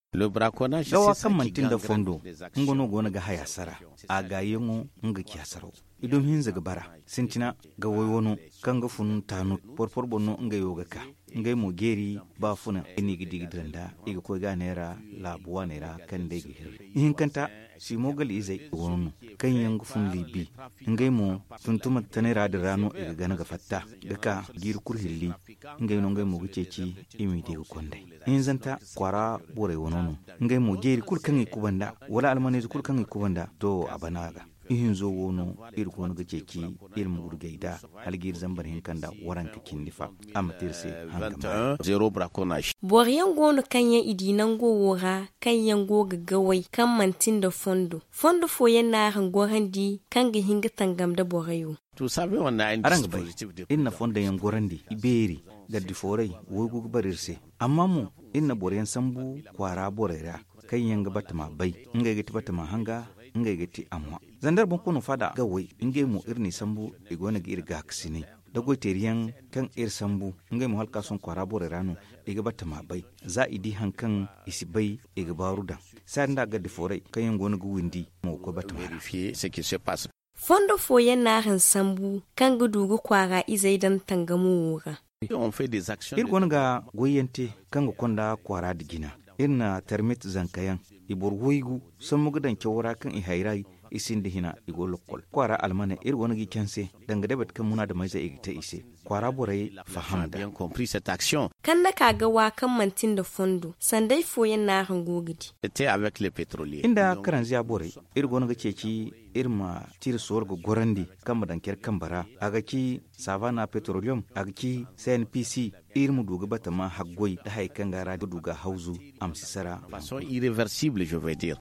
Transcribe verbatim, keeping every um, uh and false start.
Le braconnage dawa kan mantin da fondo ngono gona ga haya sara a ga yengo nga kiyasaro idom hinza ga bara sintina ga woyono kan ga funun tanu porpor bonno nga yoga ka ngai mo geri ba funa ini gidi gidranda iga ko ga nera la buwa nera kan de gi hin kanta si mogal izai wono kan yangu fun libi ngai mo tuntuma tanera da rano iga gana ga fatta ga ka gir kurhilli ngai no ngai mo giceci imi de konde in zanta kwara bore wono ngai mo geri kul kan ikubanda wala almane kul kan ikubanda to abanaga ihin zo wono ir kono ga ceki ir murgaida halgir zambar hin kanda waran ka kindifa amatirse hangama zero braconnage boriyan gono kanya idinan gowora kanyan goga gawai kan mantin da fondo fondo foyen na hango handi kan ga hinga tangam da borayo to sabe wannan dispositif de inna fonda yan gorandi iberi gaddi forai wogu barirse amma mu inna boriyan sambu kwara borera kan yanga batama bai inga gati batama hanga inga gati amwa zandar bon kono fada gawai inge mu irni sambu igona gi irga ksini dago teriyan kan ir sambu inge mu halka son kwara borera no iga batama bai za idi hankan isi bai iga baruda sanda gaddi forai kan yango na guwindi mu ko batama vérifier ce qui se passe. Fondo foyen na han sambu kan gudugu kwara izai dan tangamu wura. On fait des actions. Irgon ga goyente kan go konda kwara digina. Irna termit zankayan ibor hoigu samugudan kyawara kan i hairai isin dihina igo lokol. Kwara almana irgon gi kense dangade bat kan muna da mai zai igita ise. Kwara borai fahamda. Bien compris cette action. Kan da kaga wa kan mantin da fondo sandai foyen na han gogidi. C'était avec les pétroliers. Inda karanziya borai irgon ga ceci irma tir sorgo gorandi kamba danker kambara agaki savana petroleum agaki C N P C irmu duga batama haggoi da haikan gara duga hauzu amsisara façon irréversible je veux dire.